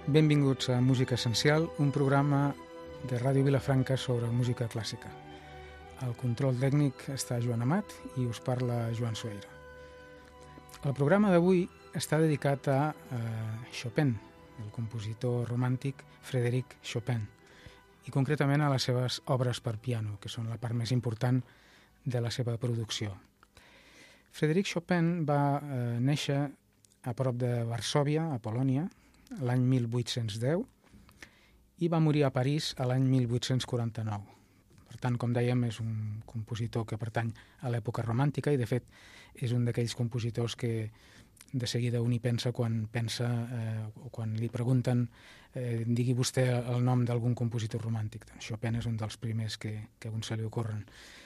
Benvinguts a Música Essencial, un programa de Ràdio Vilafranca sobre música clàssica. Al control tècnic està Joan Amat i us parla Joan Sueira. El programa d'avui està dedicat a Chopin, el compositor romàntic Frédéric Chopin, i concretament a les seves obres per piano, que són la part més important de la seva producció. Frédéric Chopin va néixer a prop de Varsòvia, a Polònia, l'any 1810, i va morir a París l'any 1849. Per tant, com dèiem, és un compositor que pertany a l'època romàntica i, de fet, és un d'aquells compositors que de seguida un hi pensa quan o quan li pregunten digui vostè el nom d'algun compositor romàntic. Doncs Chopin és un dels primers que a un se li ocorren.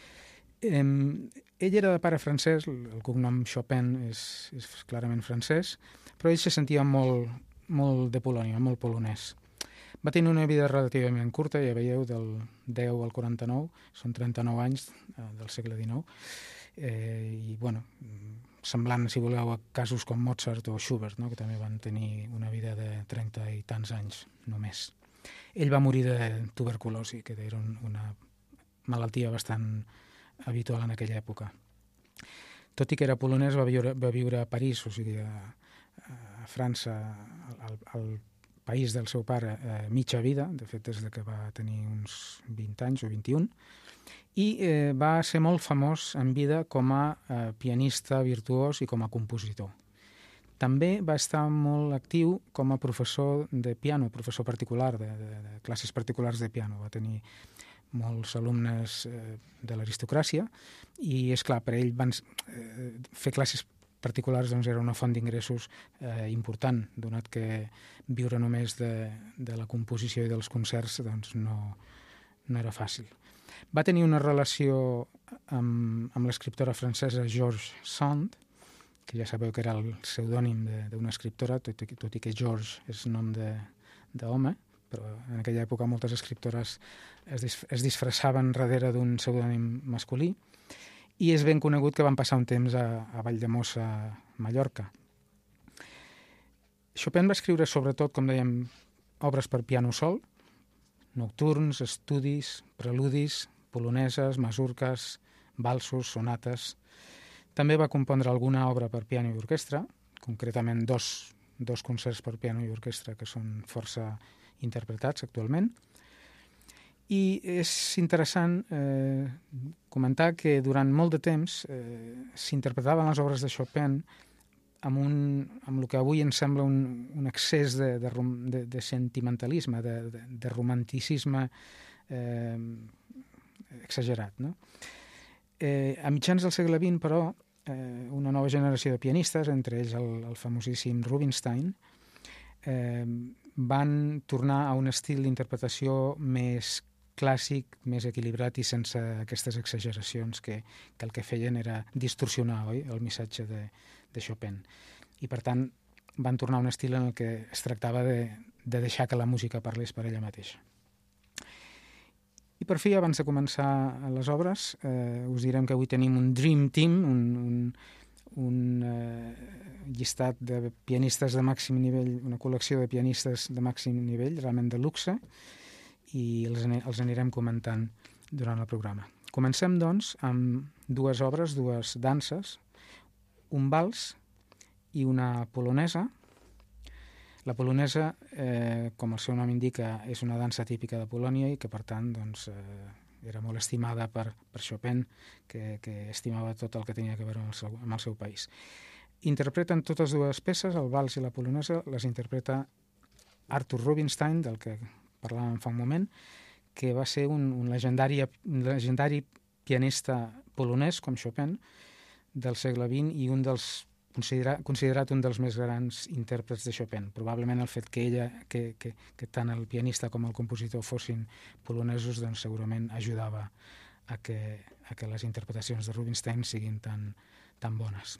Ell era de pare francès, el cognom Chopin és clarament francès, però ell se sentia molt de Polònia, molt polonès. Va tenir una vida relativament curta, ja veieu, del 10 al 49, són 39 anys del segle XIX, i, bueno, semblant, si voleu, a casos com Mozart o Schubert, no?, que també van tenir una vida de 30 i tants anys només. Ell va morir de tuberculosi, que era una malaltia bastant habitual en aquella època. Tot i que era polonès, va viure a París, o sigui, a França, al país del seu pare, mitja vida, de fet des que va tenir uns 20 anys o 21, i va ser molt famós en vida com a pianista virtuós i com a compositor. També va estar molt actiu com a professor de piano, professor particular, de classes particulars de piano. Va tenir molts alumnes de l'aristocràcia i, és clar, per ell fer classes particulars doncs, era una font d'ingressos important, donat que viure només de la composició i dels concerts doncs, no era fàcil. Va tenir una relació amb l'escriptora francesa George Sand, que ja sabeu que era el pseudònim d'una escriptora, tot i que George és nom d'home, però en aquella època moltes escriptores es disfressaven darrere d'un pseudònim masculí, i és ben conegut que van passar un temps a Valldemossa, a Mallorca. Chopin va escriure sobretot, com dèiem, obres per piano sol, nocturns, estudis, preludis, poloneses, masurques, valsos, sonates. També va compondre alguna obra per piano i orquestra, concretament dos concerts per piano i orquestra que són força interpretats actualment. I és interessant comentar que durant molt de temps s'interpretaven les obres de Chopin amb el que avui ens sembla un excés de sentimentalisme, de romanticisme exagerat, no? A mitjans del segle XX, però, una nova generació de pianistes, entre ells el famosíssim Rubinstein, van tornar a un estil d'interpretació més clàssic, més equilibrat i sense aquestes exageracions que el que feien era distorsionar, oi?, el missatge de Chopin. I, per tant, van tornar a un estil en el que es tractava de deixar que la música parlés per ella mateixa. I per fi, abans de començar les obres, us direm que avui tenim un Dream Team, un llistat de pianistes de màxim nivell, una col·lecció de pianistes de màxim nivell, realment de luxe, i els anirem comentant durant el programa. Comencem, doncs, amb dues obres, dues danses, un vals i una polonesa. La polonesa, com el seu nom indica, és una dansa típica de Polònia i que, per tant, doncs, era molt estimada per Chopin, que estimava tot el que tenia a veure amb el seu país. Interpreten totes dues peces, el vals i la polonesa, les interpreta Arthur Rubinstein, del que parlàvem fa un moment, que va ser un legendari pianista polonès, com Chopin, del segle XX i considerat un dels més grans intèrprets de Chopin. Probablement el fet que tant el pianista com el compositor fossin polonesos, doncs segurament ajudava a que les interpretacions de Rubinstein siguin tan bones.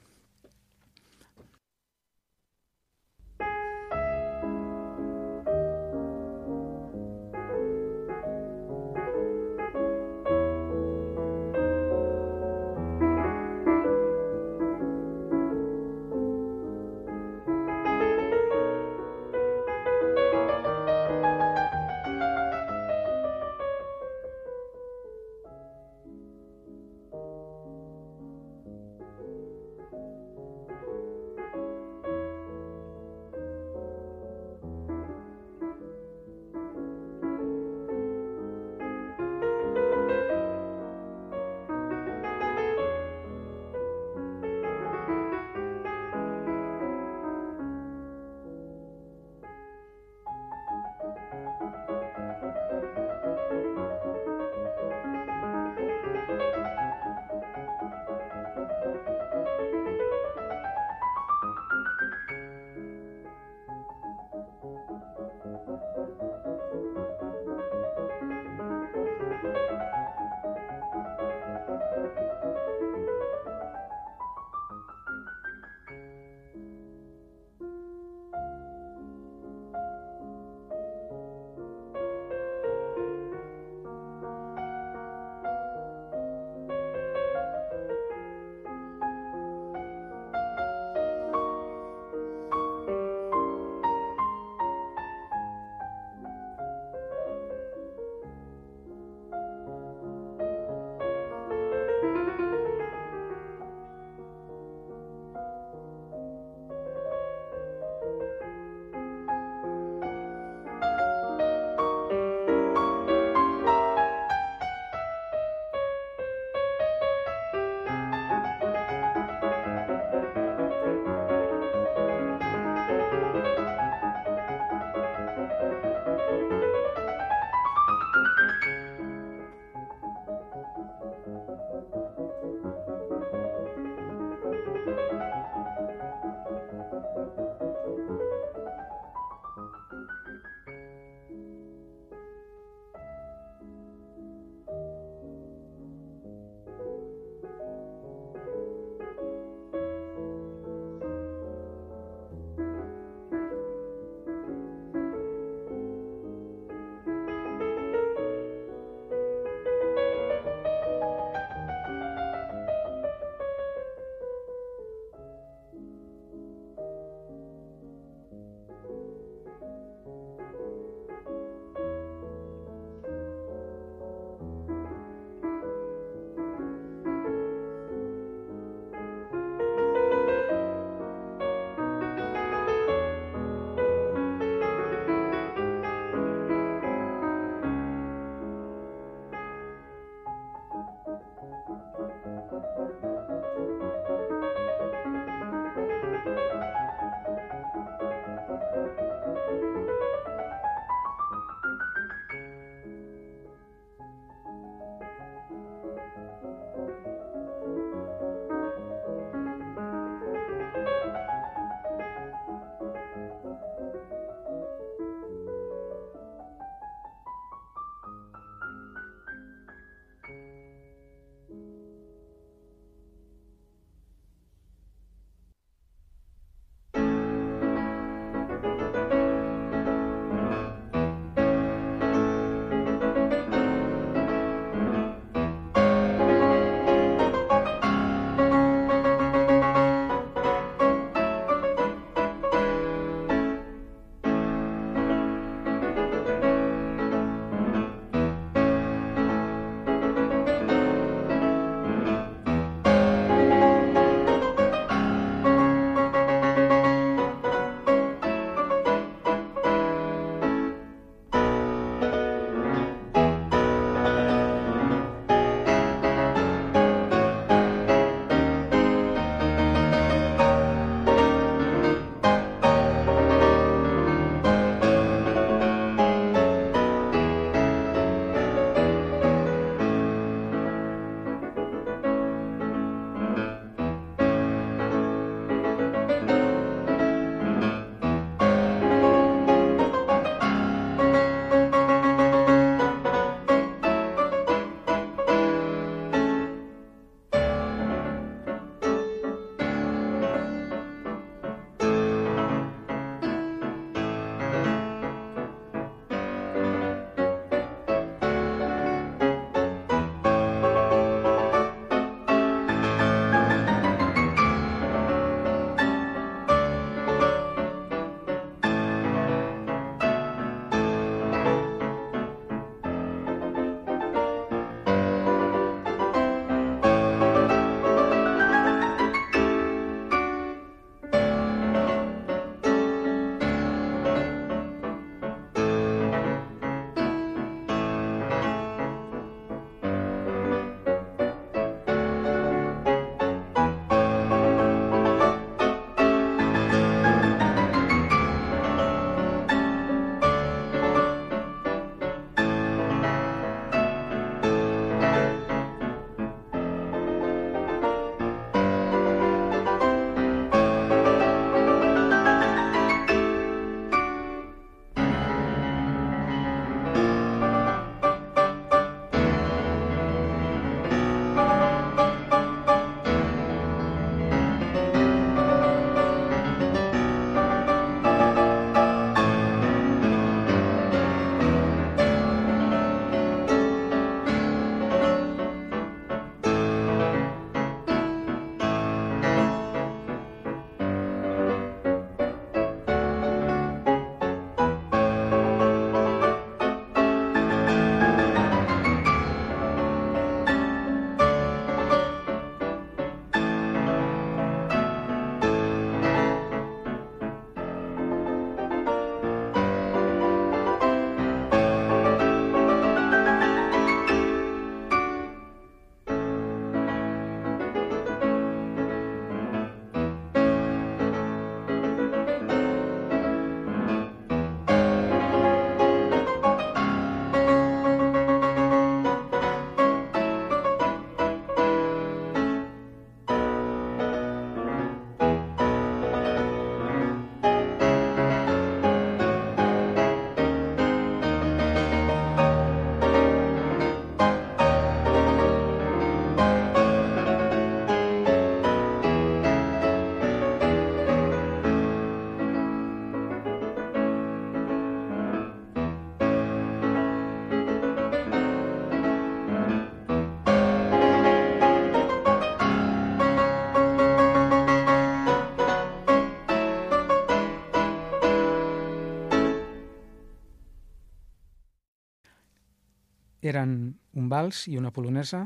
eren un vals i una polonesa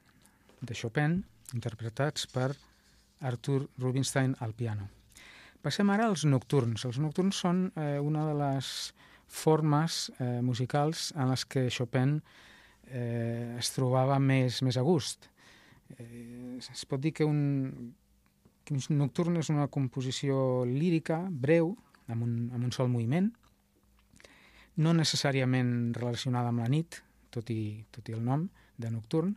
de Chopin, interpretats per Artur Rubinstein al piano. Passem ara als nocturns. Els nocturns són una de les formes musicals en les que Chopin es trobava més a gust. Es pot dir que Quins nocturn és una composició lírica, breu, amb un sol moviment, no necessàriament relacionada amb la nit, tot i el nom de nocturn,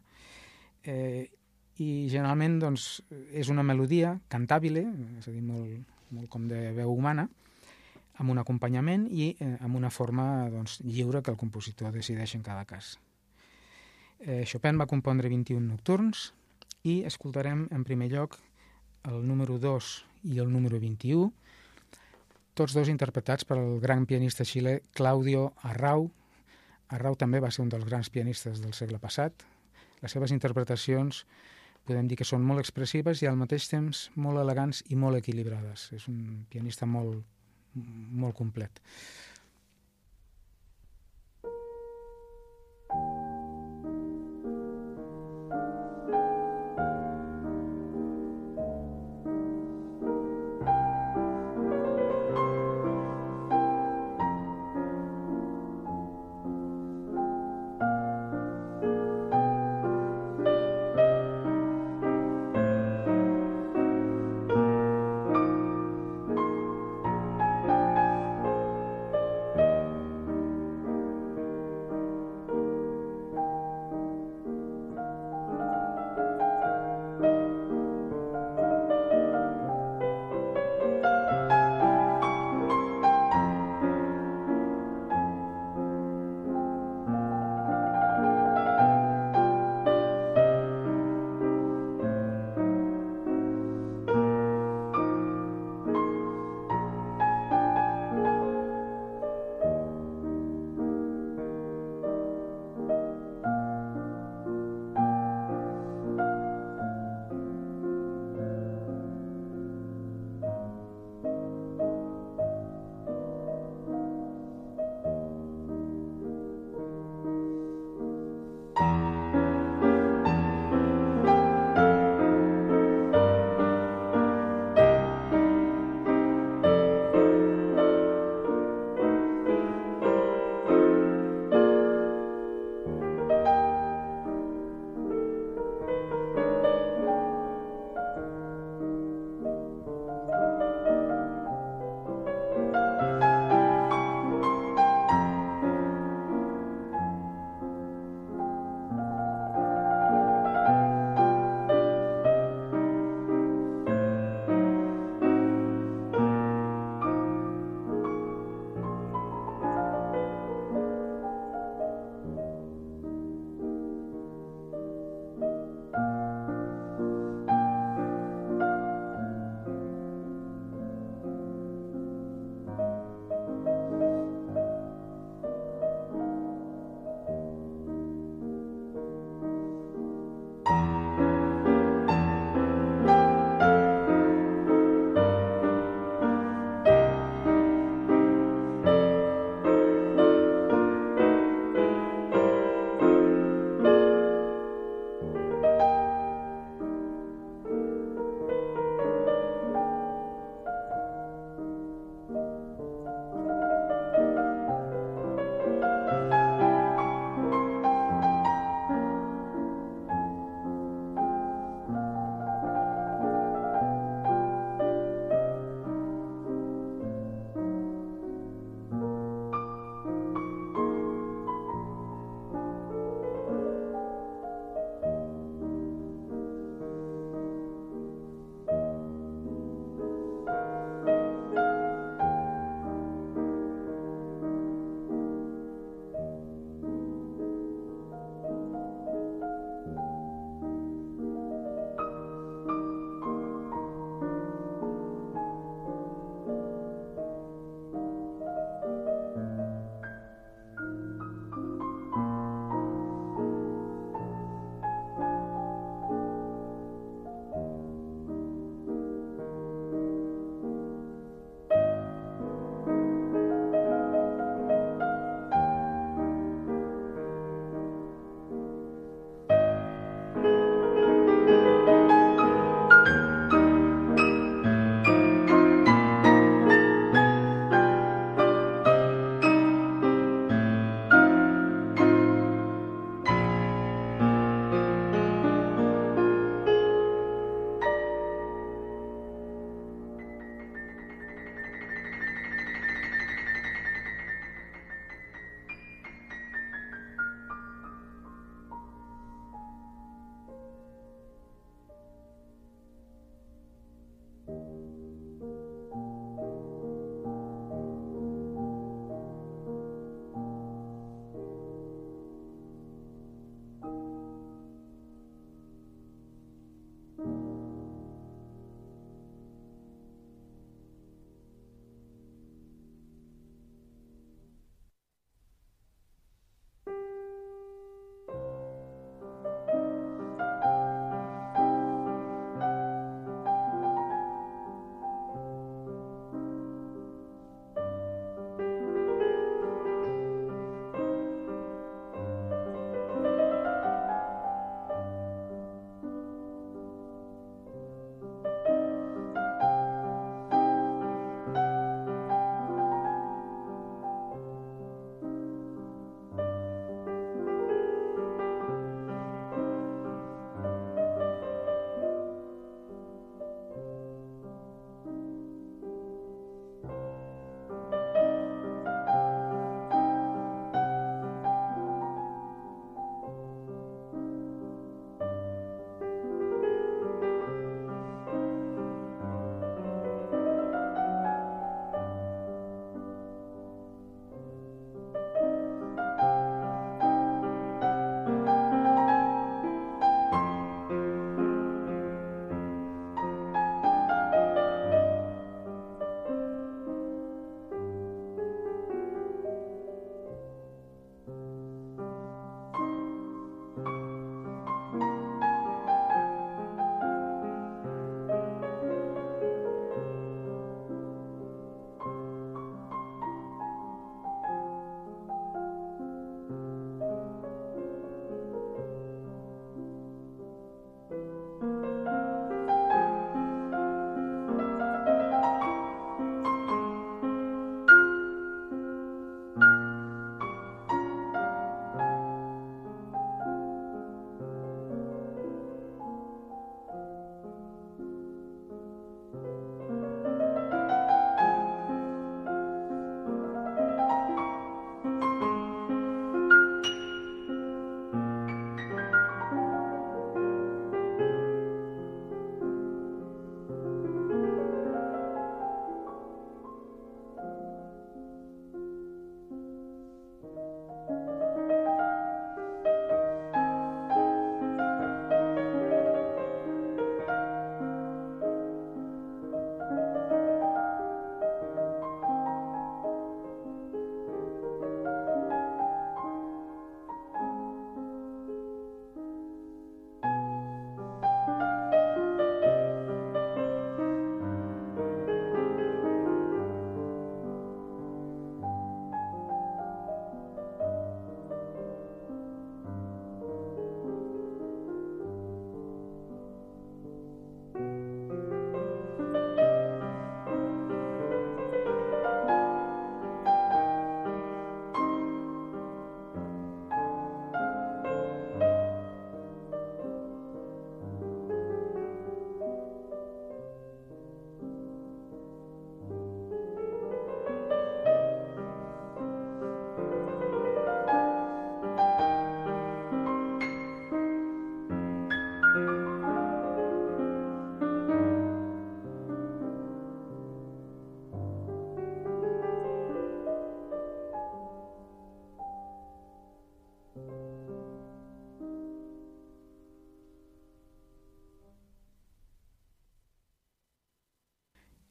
i generalment doncs, és una melodia cantàbile, és a dir, molt com de veu humana, amb un acompanyament i amb una forma doncs, lliure que el compositor decideix en cada cas. Chopin va compondre 21 nocturns i escoltarem en primer lloc el número 2 i el número 21, tots dos interpretats pel gran pianista xilè Claudio Arrau. Arrau també va ser un dels grans pianistes del segle passat. Les seves interpretacions podem dir que són molt expressives i al mateix temps molt elegants i molt equilibrades. És un pianista molt complet.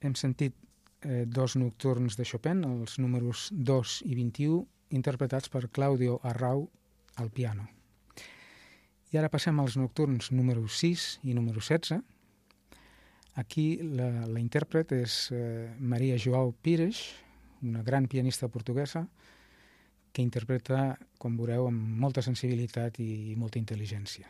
hem sentit dos nocturns de Chopin, els números 2 i 21, interpretats per Claudio Arrau al piano. I ara passem als nocturns número 6 i número 16. Aquí la intèrpret és Maria Joao Pires, una gran pianista portuguesa, que interpreta, com veureu, amb molta sensibilitat i molta intel·ligència.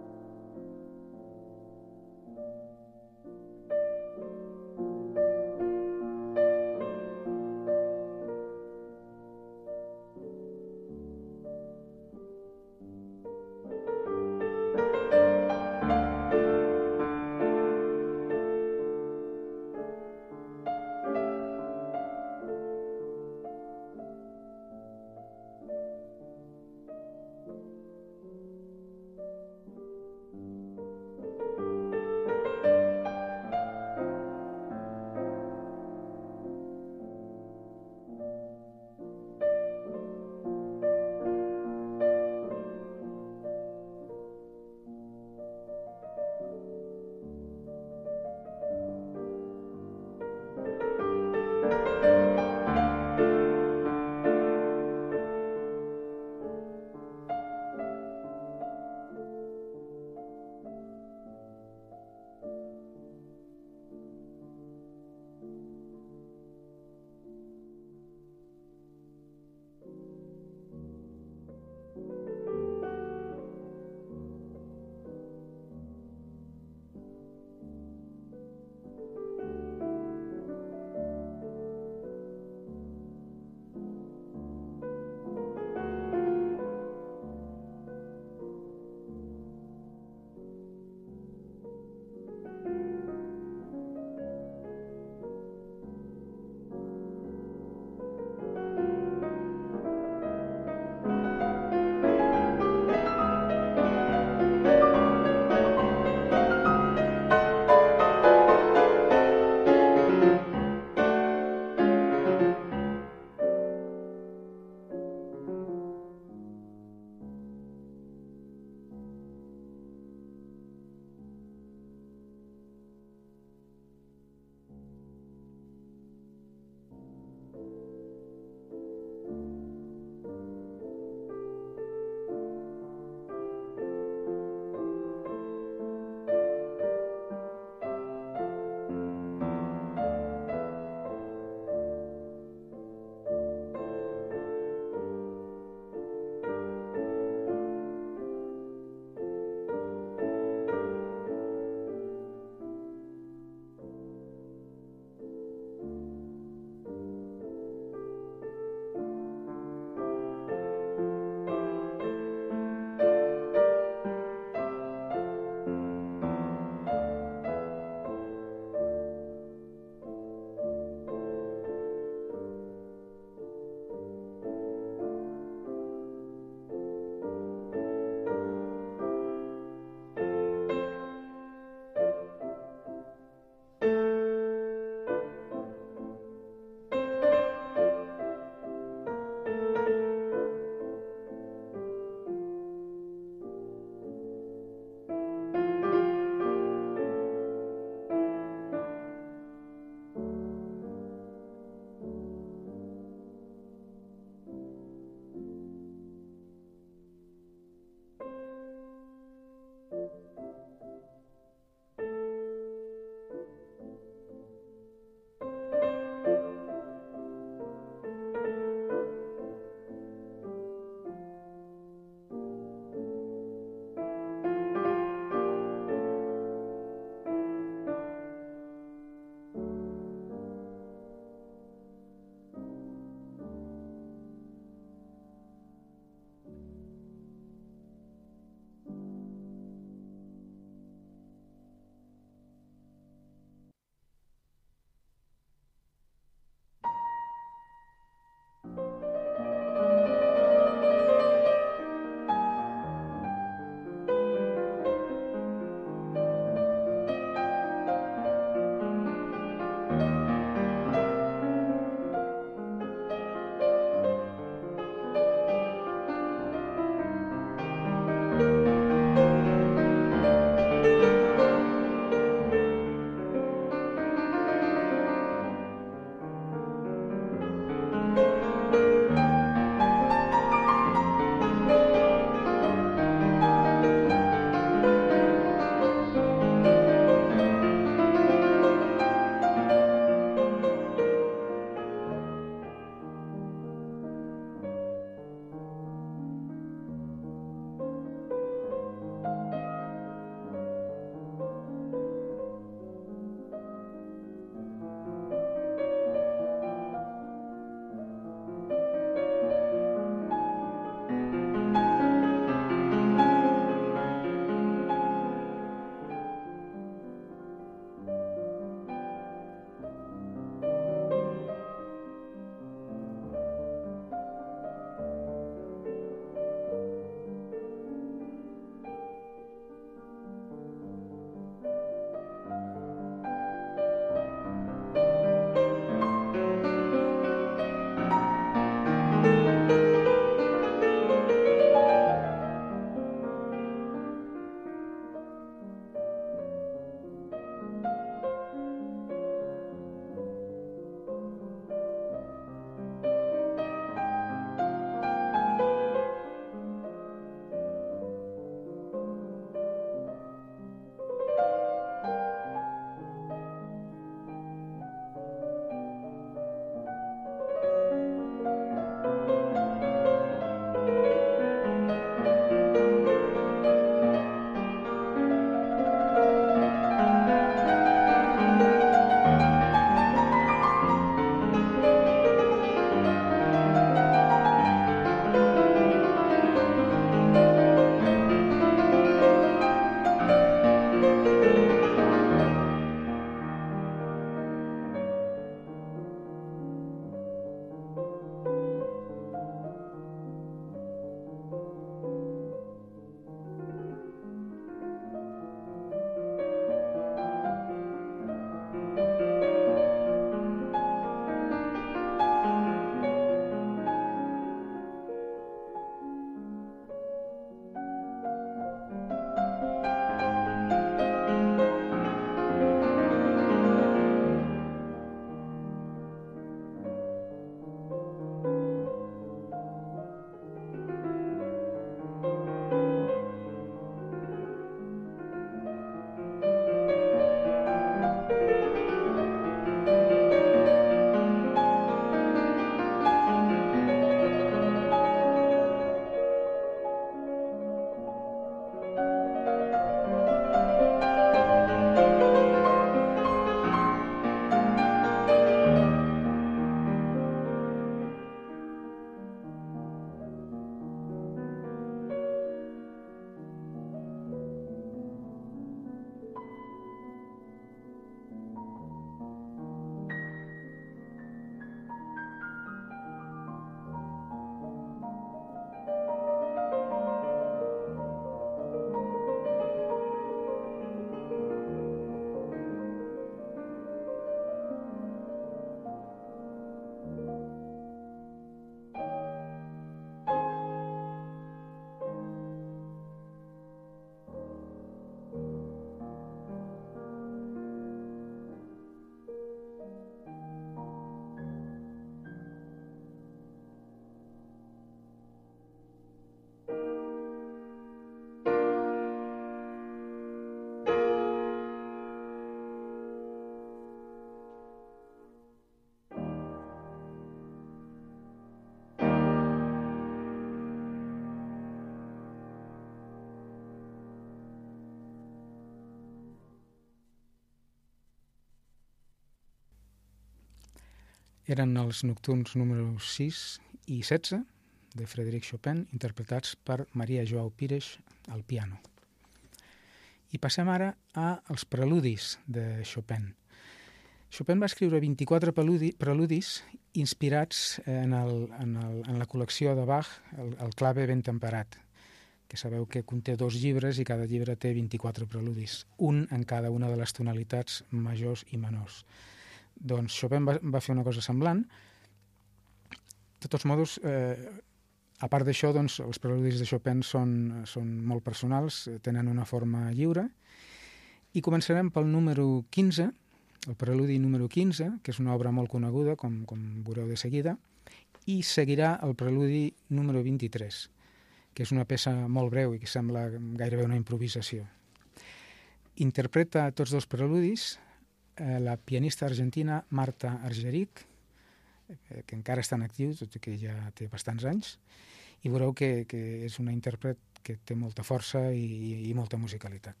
eren els nocturns número 6 i 16 de Frédéric Chopin, interpretats per Maria Joao Pires al piano. I passem ara als preludis de Chopin. Chopin va escriure 24 preludis inspirats en la col·lecció de Bach, el clave ben temperat, que sabeu que conté 2 llibres i cada llibre té 24 preludis, un en cada una de les tonalitats majors i menors. Doncs Chopin va fer una cosa semblant. De tots modos, a part d'això, doncs, els preludis de Chopin són molt personals, tenen una forma lliure, i començarem pel número 15, el preludi número 15, que és una obra molt coneguda, com veureu de seguida, i seguirà el preludi número 23, que és una peça molt breu i que sembla gairebé una improvisació. Interpreta tots 2 preludis la pianista argentina Marta Argerich, que encara està en actiu, tot i que ja té bastants anys, i veureu que és una intèrpret que té molta força i molta musicalitat.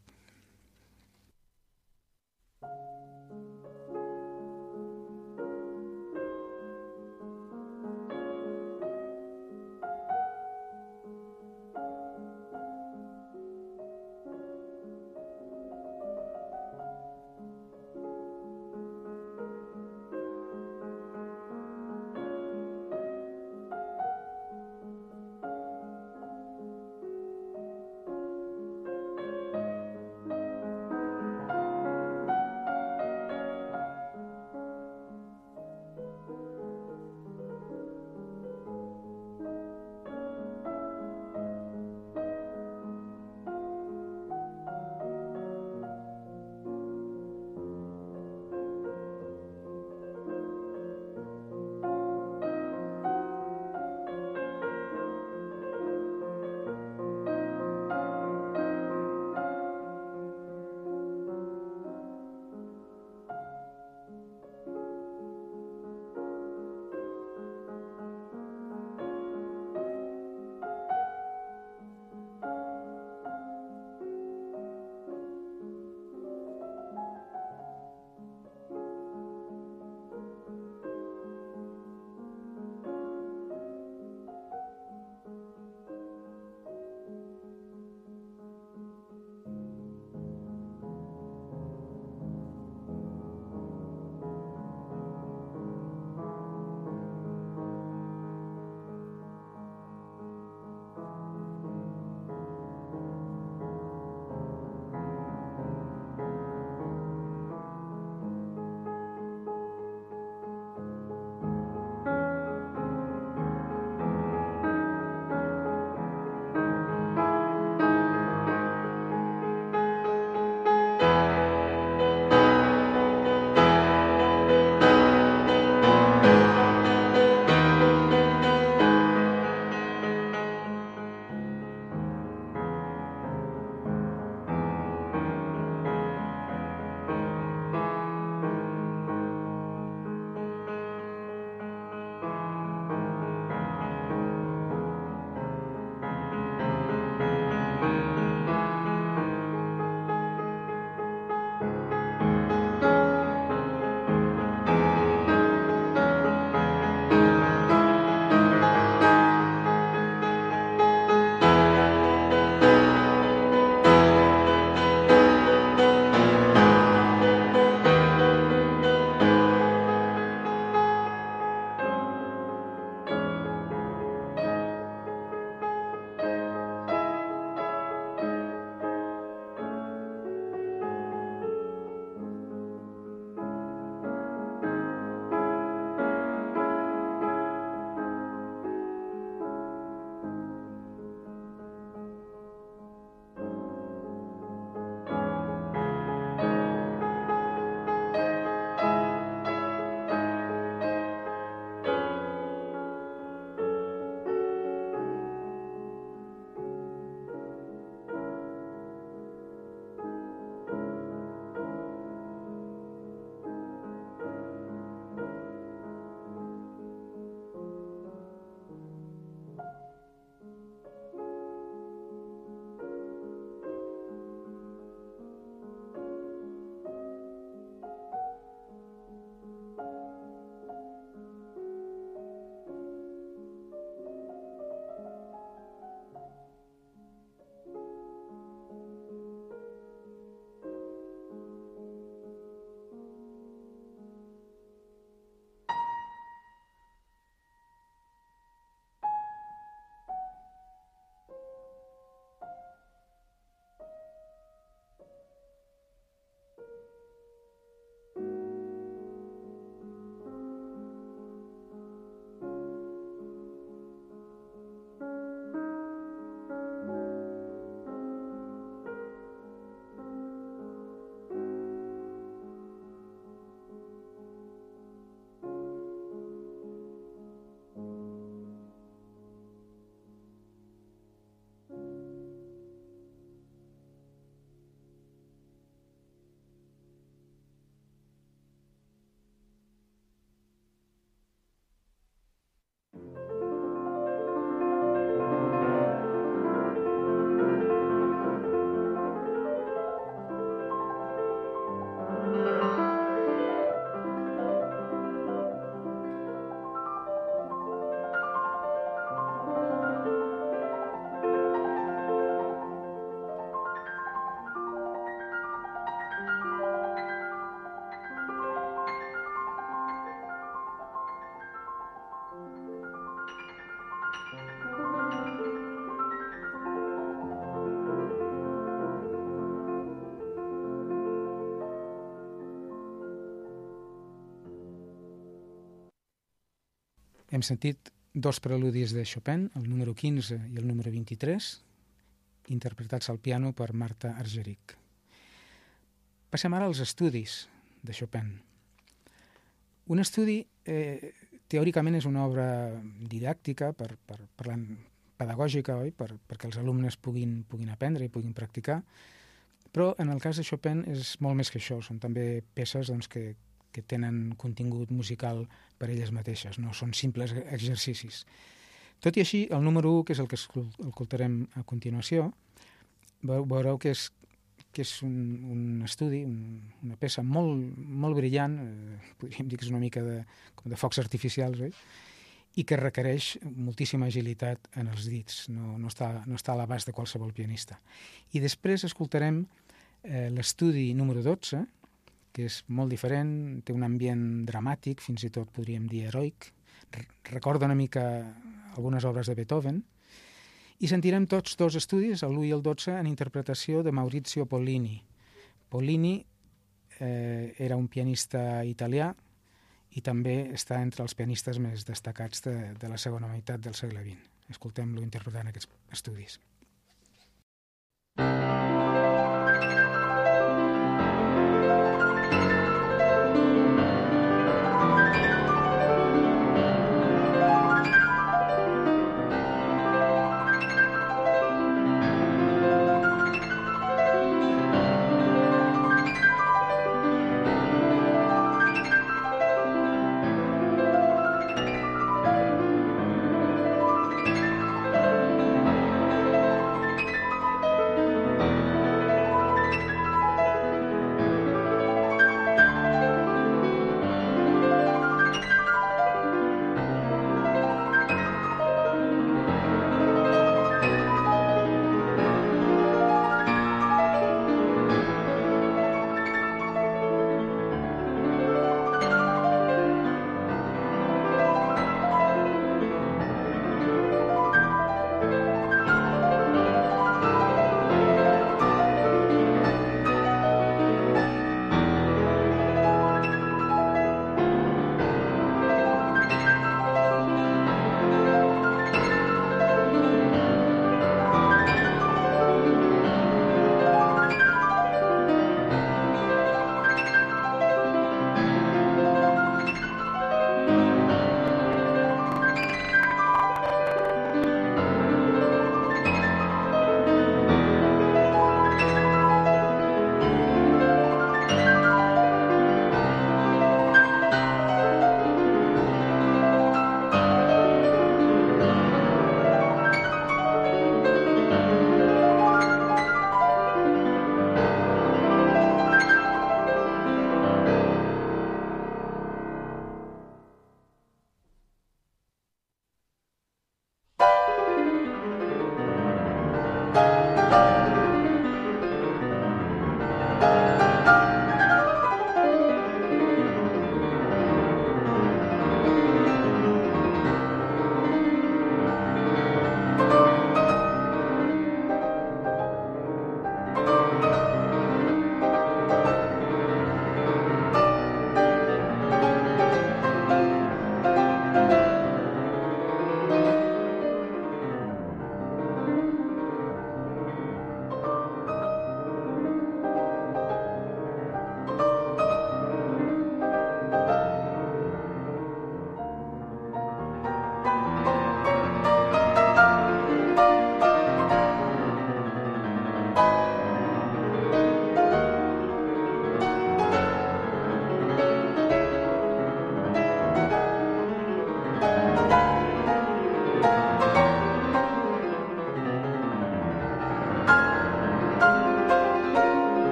Hem sentit 2 preludis de Chopin, el número 15 i el número 23, interpretats al piano per Marta Argerich. Passem ara als estudis de Chopin. Un estudi, teòricament, és una obra didàctica, pedagògica, oi? Perquè els alumnes puguin aprendre i puguin practicar, però en el cas de Chopin és molt més que això. Són també peces doncs, que tenen contingut musical per elles mateixes, no són simples exercicis. Tot i així, el número 1, que és el que escoltarem a continuació, veureu que és un estudi, una peça molt brillant, podríem dir que és una mica com de focs artificials, oi? I que requereix moltíssima agilitat en els dits, no està a l'abast de qualsevol pianista. I després escoltarem l'estudi número 12, que és molt diferent, té un ambient dramàtic, fins i tot podríem dir heroic, recorda una mica algunes obres de Beethoven, i sentirem tots 2 estudis, el 1 i el 12, en interpretació de Maurizio Pollini. Pollini era un pianista italià i també està entre els pianistes més destacats de la segona meitat del segle XX. Escoltem-lo interpretant aquests estudis.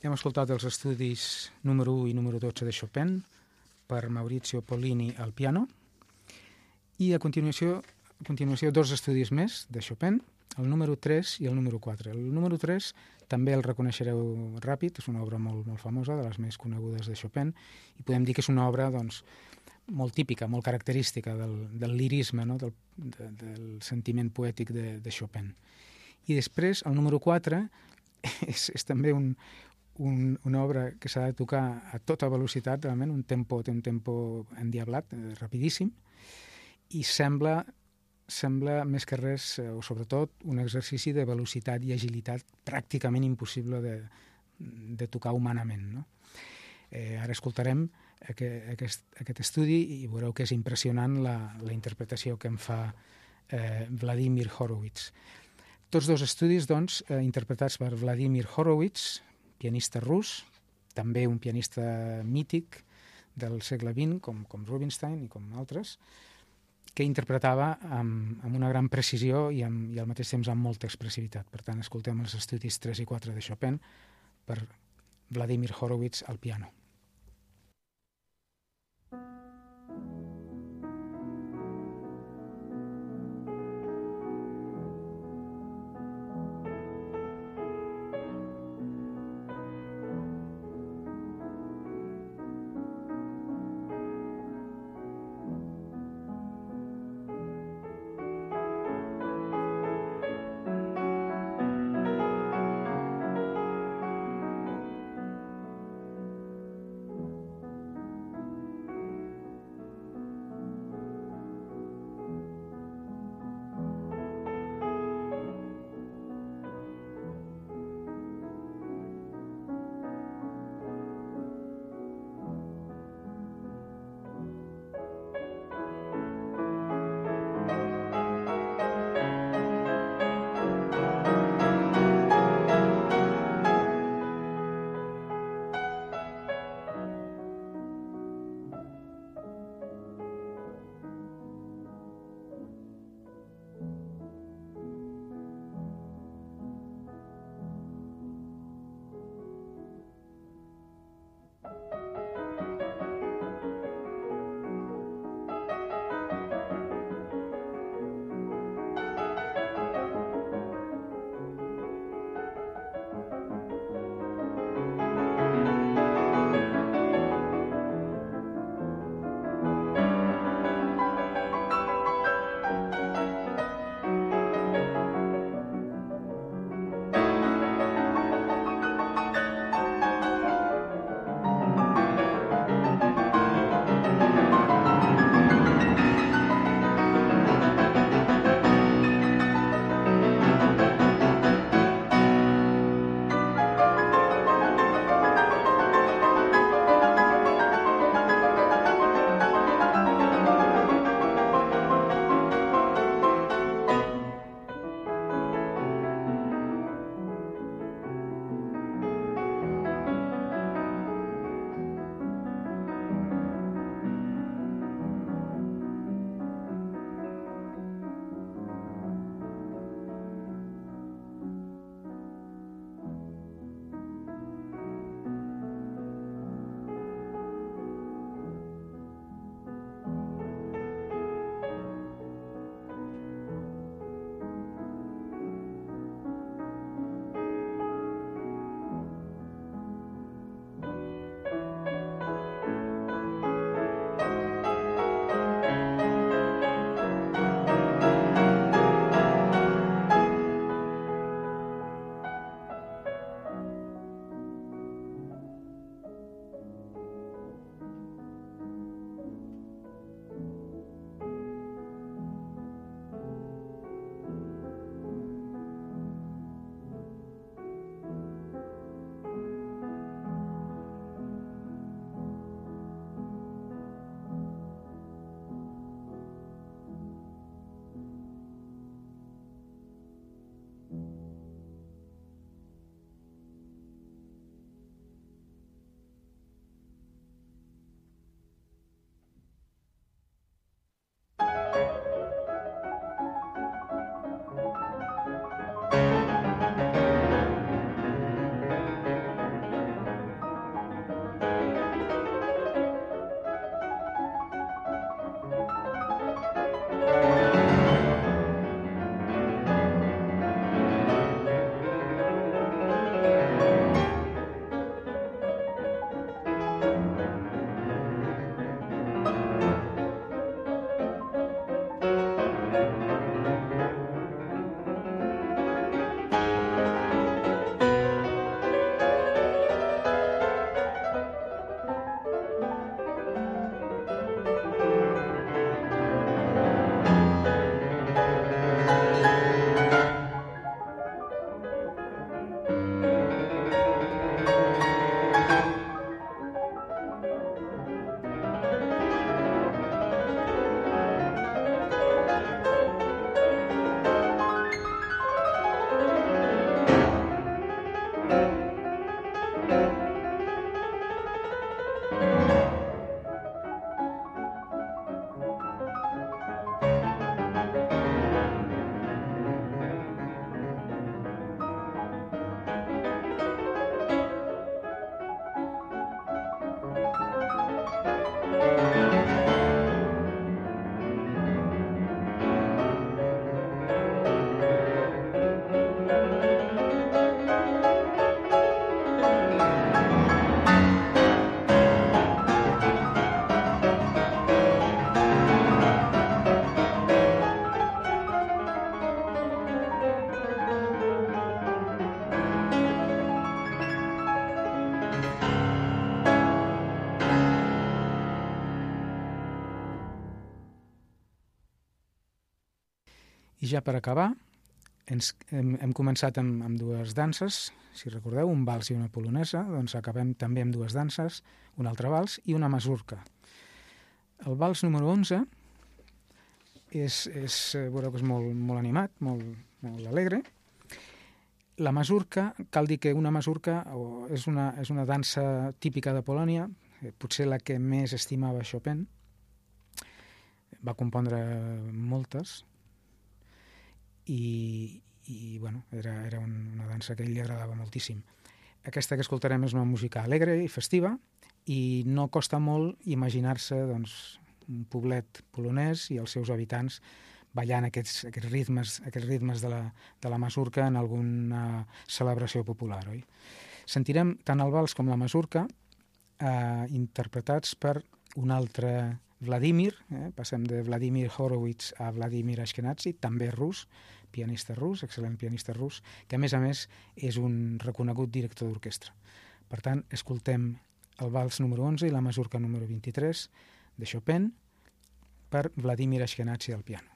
Hem escoltat els estudis número 1 i número 12 de Chopin per Maurizio Pollini al piano i a continuació dos estudis més de Chopin, el número 3 i el número 4. El número 3 també el reconeixereu ràpid, és una obra molt, molt famosa, de les més conegudes de Chopin, i podem dir que és una obra doncs, molt típica, molt característica del lirisme, no? del sentiment poètic de Chopin. I després, el número 4 és també una obra que s'ha de tocar a tota velocitat, realment, té un tempo endiablat, rapidíssim, i sembla més que res, o sobretot, un exercici de velocitat i agilitat pràcticament impossible de tocar humanament, no? Ara escoltarem aquest estudi i veureu que és impressionant la interpretació que en fa Vladimir Horowitz. Tots dos estudis, doncs, interpretats per Vladimir Horowitz, pianista rus, també un pianista mític del segle XX, com Rubinstein i com altres, que interpretava amb una gran precisió i al mateix temps amb molta expressivitat. Per tant, escoltem els estudis 3 i 4 de Chopin per Vladimir Horowitz al piano. I ja per acabar, hem començat amb dues danses, si recordeu, un vals i una polonesa, doncs acabem també amb dues danses, un altre vals i una masurca. El vals número 11 veureu que és molt animat, molt alegre. La masurca, cal dir que una masurca és una dansa típica de Polònia, potser la que més estimava Chopin. Va compondre moltes i bueno, era una dansa que a ell li agradava moltíssim. Aquesta que escoltarem és una música alegre i festiva i no costa molt imaginar-se doncs, un poblet polonès i els seus habitants ballant aquests ritmes de la masurca en alguna celebració popular. Oi? Sentirem tant el vals com la masurca interpretats per un altre Vladimir, passem de Vladimir Horowitz a Vladimir Ashkenazy, també rus, pianista rus, excel·lent pianista rus, que a més és un reconegut director d'orquestra. Per tant, escoltem el vals número 11 i la masurca número 23 de Chopin per Vladimir Ashkenazy al piano.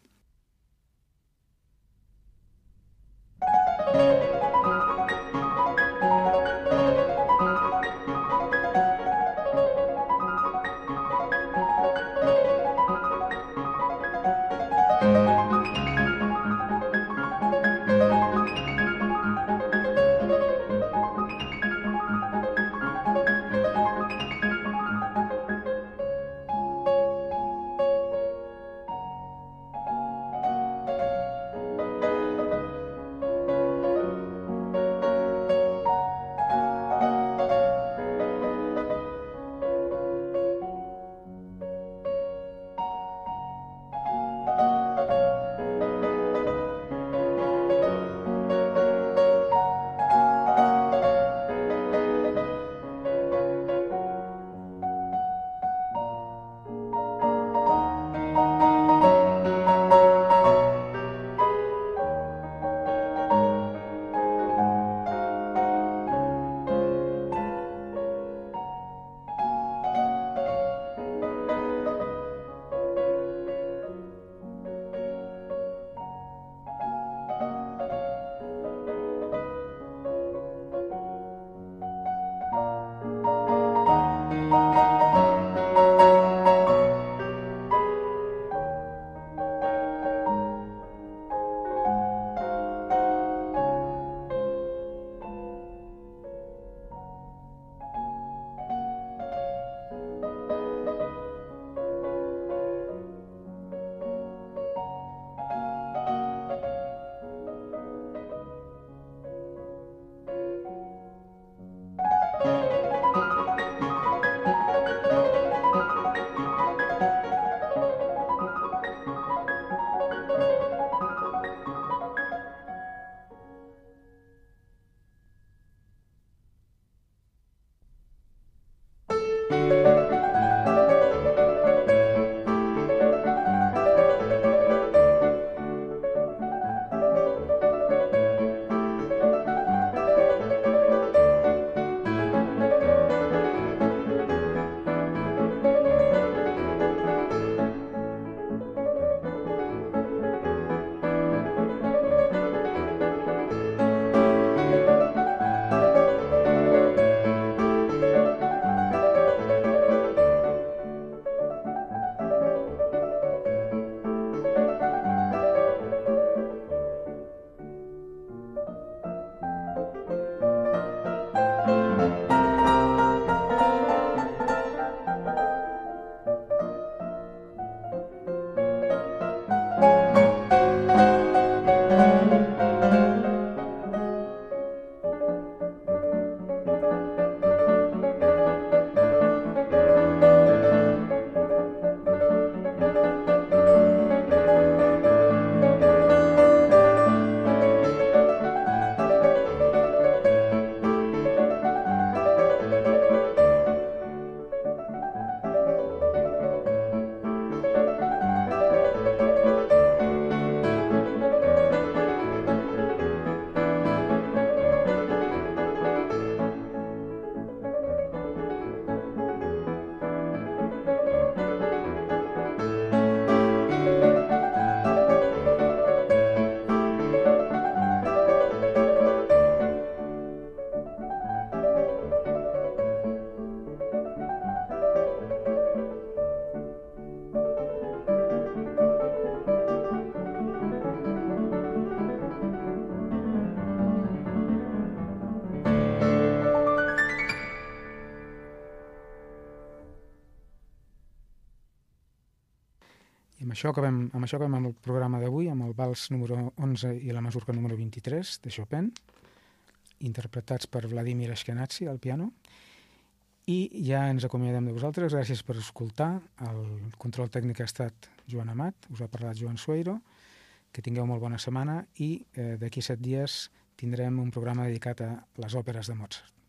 amb això acabem amb el programa d'avui, amb el vals número 11 i la mazurka número 23 de Chopin, interpretats per Vladimir Ashkenazy al piano. I ja ens acomiadem de vosaltres. Gràcies per escoltar. El control tècnic ha estat Joan Amat, us ha parlat Joan Sueiro. Que tingueu molt bona setmana i d'aquí 7 dies tindrem un programa dedicat a les òperes de Mozart.